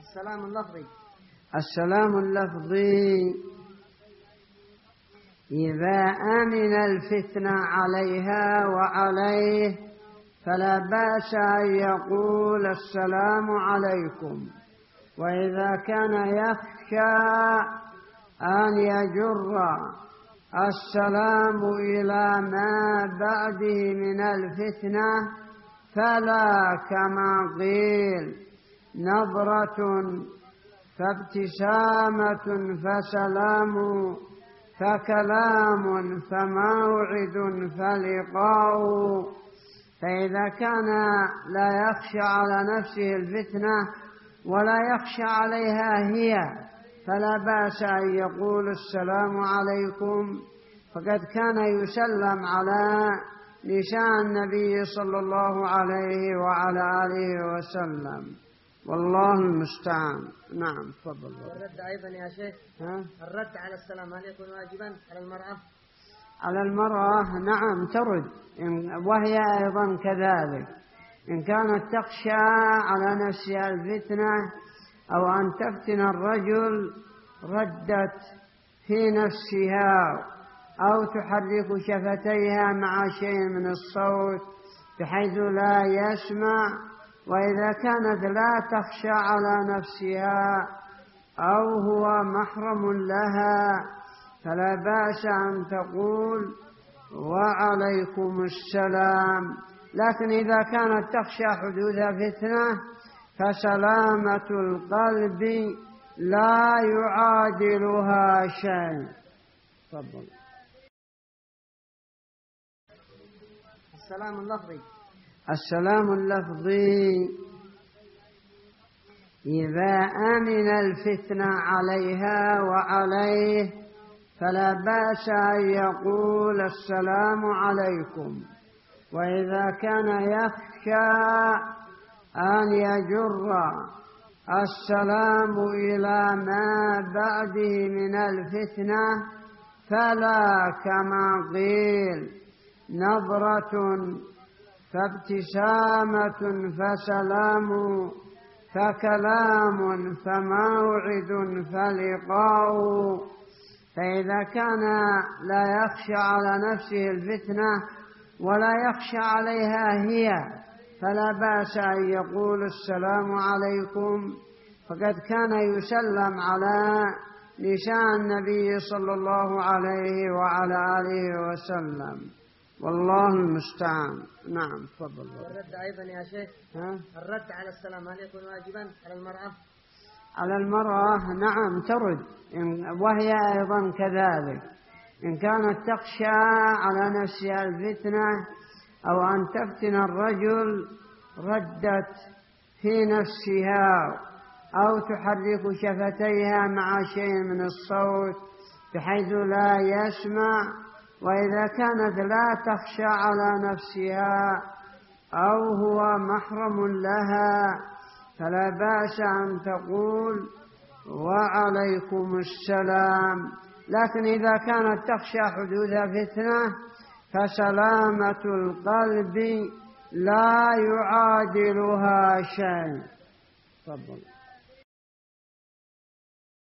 السلام اللفظي. السلام اللفظي إذا أمن الفتنة عليها وعليه فلا بأس أن يقول السلام عليكم، وإذا كان يخشى أن يجر السلام إلى ما بعده من الفتنة فلا، كما قيل: نظرة فابتسامة فسلام، فكلام فموعد فلقاء. فإذا كان لا يخشى على نفسه الفتنة ولا يخشى عليها هي فلا بأس أن يقول السلام عليكم، فقد كان يسلم على نساء النبي صلى الله عليه وعلى آله وسلم، والله المستعان. نعم تفضل. الرد أيضا يا شيخ، الرد على السلام هل يكون واجبا على المرأة؟ على المرأة نعم ترد، وهي أيضا كذلك إن كانت تخشى على نفسها الفتنة أو أن تفتن الرجل ردت في نفسها أو تحرك شفتيها مع شيء من الصوت بحيث لا يسمع. وإذا كانت لا تخشى على نفسها أو هو محرم لها فلا بأس أن تقول وعليكم السلام. لكن إذا كانت تخشى حدوث فتنة فسلامة القلب لا يعادلها شيء. تفضل. السلام اللفظي. السلام اللفظي إذا أمن الفتنة عليها وعليه فلا بأس أن يقول السلام عليكم، وإذا كان يخشى أن يجر السلام إلى ما بعده من الفتنة فلا، كما قيل: نظرة فابتسامة فسلام، فكلام فموعد فلقاء. فإذا كان لا يخشى على نفسه الفتنة ولا يخشى عليها هي فلا بأس أن يقول السلام عليكم، فقد كان يسلم على نساء النبي صلى الله عليه وعلى آله وسلم، والله المستعان. نعم تفضل. الرد أيضا يا شيخ، الرد على السلام هل يكون واجبا على المرأة؟ على المرأة نعم ترد، وهي أيضا كذلك إن كانت تخشى على نفسها الفتنة أو أن تفتن الرجل ردت في نفسها أو تحرك شفتيها مع شيء من الصوت بحيث لا يسمع. وإذا كانت لا تخشى على نفسها أو هو محرم لها فلا بأس أن تقول وعليكم السلام. لكن إذا كانت تخشى حدوث فتنة فسلامة القلب لا يعادلها شيء. تفضل.